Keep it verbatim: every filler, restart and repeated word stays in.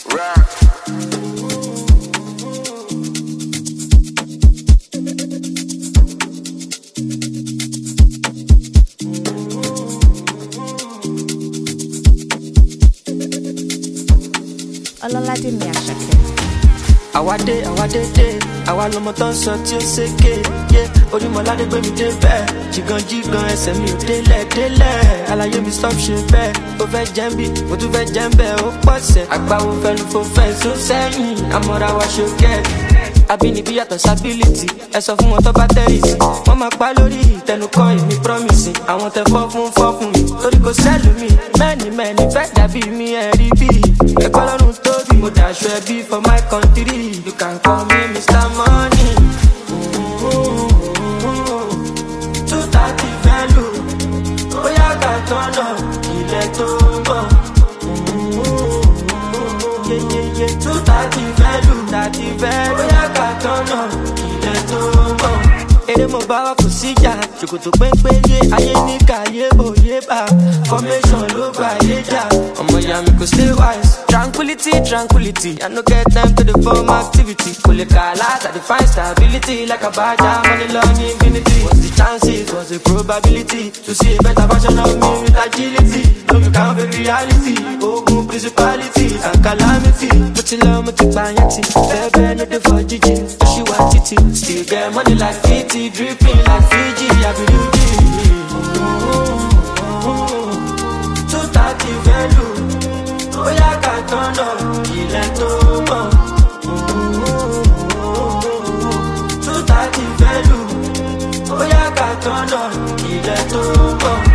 Rock. Ọlọ́ládé mi Àṣàkẹ́. Àwa dé, àwa dé dé, àwa lọmọ tó ń sọ tí ó ṣèké. Yé Orímọ̀ládé gbé mi dé bẹ́ẹ̀. Jìgàn jìgàn ẹsẹ̀ mi ò délẹ̀ délẹ̀. Àlàyé mi stop ṣe bẹ́ẹ̀. Ó fẹ́ jẹ́ ń bì, mo tún fẹ́ jẹ́ ń bẹ̀. Ó pọ̀ sẹ̀. Àgbáwo fẹ́nu fò fẹ́ sún sẹ́yìn. Àmọ́ra wa ṣókẹ́. Abínibí yàtọ̀ sábílítì. Ẹ sọ fún wọn tó bá tẹ́rìsì. Wọ́n máa pa lórí ìtẹnukọ́ èmi promise. Àwọn tẹ fọ́ fún fọ́ fún mi. Torí kò sẹ́lù mi. Mẹ́ni mẹ́ni fẹ́ dàbí mi ẹ̀rí bí. Ẹ̀kọ́ lọ́rùn tóbi. Mo daṣọ ẹbí for my country. You can call me Mister Money. Two thirty value. Bóyá ká tọ́nà ilẹ̀ tó ń bọ̀. Two thirty value. Thirty value. Bóyá ká tọ́nà ilẹ̀ tó ń bọ̀. Èrè mo bá wa kò síjà. Ṣòkòtò pépéyé ayé ní kàyé òye bá. Formation ló gbà yé jà. Ọmọ ìyá mi kò stay wise. Tranquility, tranquility. I no get time to the form activity. Kole kalat, I define stability like a badger, money long infinity. What's the chances? What's the probability to see a better version of me with agility? No, you can't fake reality. Ogun principalities and calamity. Put your love, put your banyanti. Baby, no the for Gigi. She want titty. Still get money like fifty, dripping like Fiji. I believe it. Two thirty value. Bóyá ká tọ́nà ilẹ̀ tó mọ̀. Two thirty value. Bóyá ká tọ́nà ilẹ̀ tó mọ̀.